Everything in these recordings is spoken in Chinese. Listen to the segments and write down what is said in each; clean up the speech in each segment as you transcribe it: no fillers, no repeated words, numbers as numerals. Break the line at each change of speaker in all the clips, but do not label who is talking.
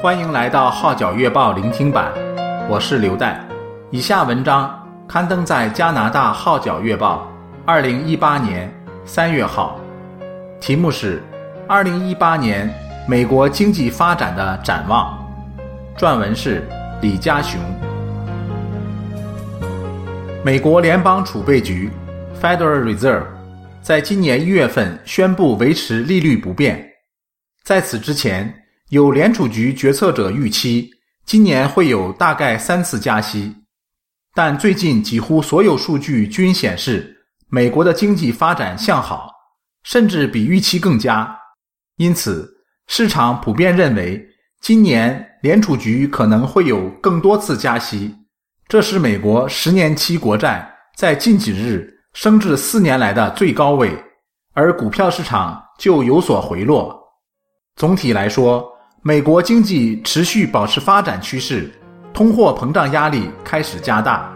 欢迎来到号角月报聆听版，我是刘代。以下文章刊登在加拿大号角月报2018年3月号，题目是2018年美国经济发展的展望，撰文是李家雄。美国联邦储备局 Federal Reserve 在今年1月份宣布维持利率不变。在此之前，有联储局决策者预期今年会有大概3次加息，但最近几乎所有数据均显示美国的经济发展向好，甚至比预期更佳。因此，市场普遍认为今年联储局可能会有更多次加息，这使美国10年期国债在近几日升至4年来的最高位，而股票市场就有所回落。总体来说，美国经济持续保持发展趋势，通货膨胀压力开始加大。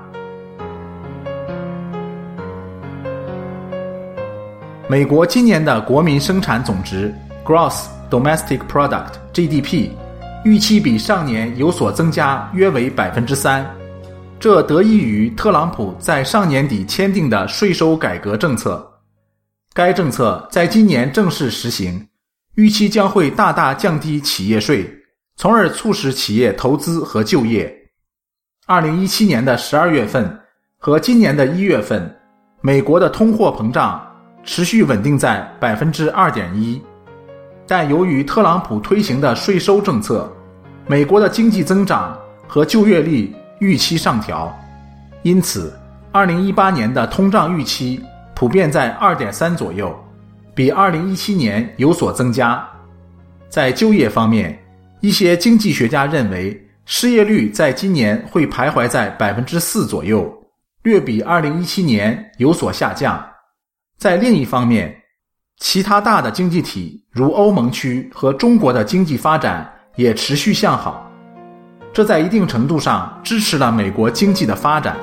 美国今年的国民生产总值 Gross Domestic Product GDP 预期比上年有所增加，约为 3%， 这得益于特朗普在上年底签订的税收改革政策。该政策在今年正式实行，预期将会大大降低企业税，从而促使企业投资和就业。2017年的12月份和今年的1月份，美国的通货膨胀持续稳定在 2.1%， 但由于特朗普推行的税收政策，美国的经济增长和就业率预期上调，因此2018年的通胀预期普遍在 2.3 左右，比2017年有所增加。在就业方面，一些经济学家认为失业率在今年会徘徊在 4% 左右，略比2017年有所下降。在另一方面，其他大的经济体如欧盟区和中国的经济发展也持续向好，这在一定程度上支持了美国经济的发展。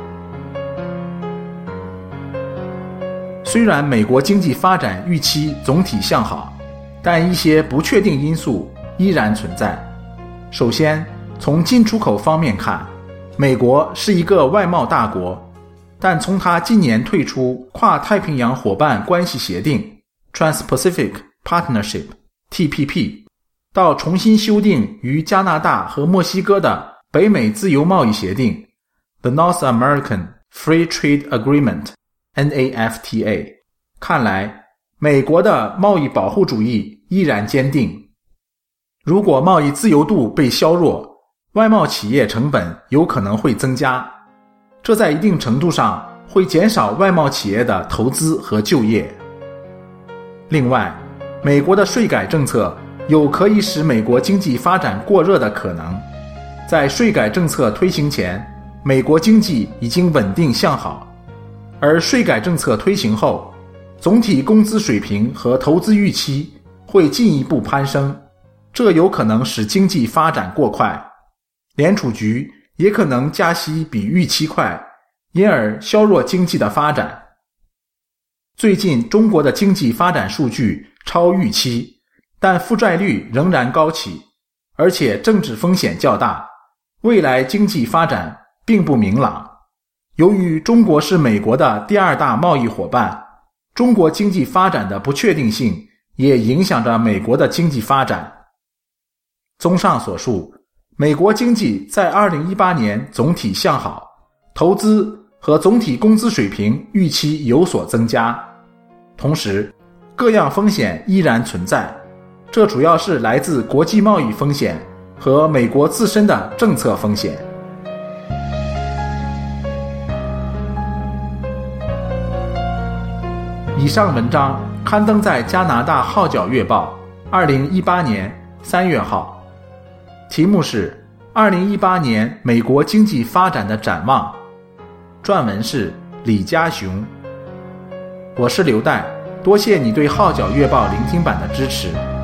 虽然美国经济发展预期总体向好，但一些不确定因素依然存在。首先，从进出口方面看，美国是一个外贸大国，但从它近年退出跨太平洋伙伴关系协定 Trans-Pacific Partnership TPP 到重新修订与加拿大和墨西哥的北美自由贸易协定 The North American Free Trade Agreement NAFTA， 看来美国的贸易保护主义依然坚定。如果贸易自由度被削弱，外贸企业成本有可能会增加，这在一定程度上会减少外贸企业的投资和就业。另外，美国的税改政策有可以使美国经济发展过热的可能。在税改政策推行前，美国经济已经稳定向好，而税改政策推行后，总体工资水平和投资预期会进一步攀升，这有可能使经济发展过快。联储局也可能加息比预期快，因而削弱经济的发展。最近中国的经济发展数据超预期，但负债率仍然高企，而且政治风险较大，未来经济发展并不明朗。由于中国是美国的第2大贸易伙伴，中国经济发展的不确定性也影响着美国的经济发展。综上所述，美国经济在2018年总体向好，投资和总体工资水平预期有所增加。同时，各样风险依然存在，这主要是来自国际贸易风险和美国自身的政策风险。以上文章刊登在加拿大号角月报2018年3月号，题目是2018年美国经济发展的展望，撰文是李家雄。我是刘代，多谢你对号角月报聆听版的支持。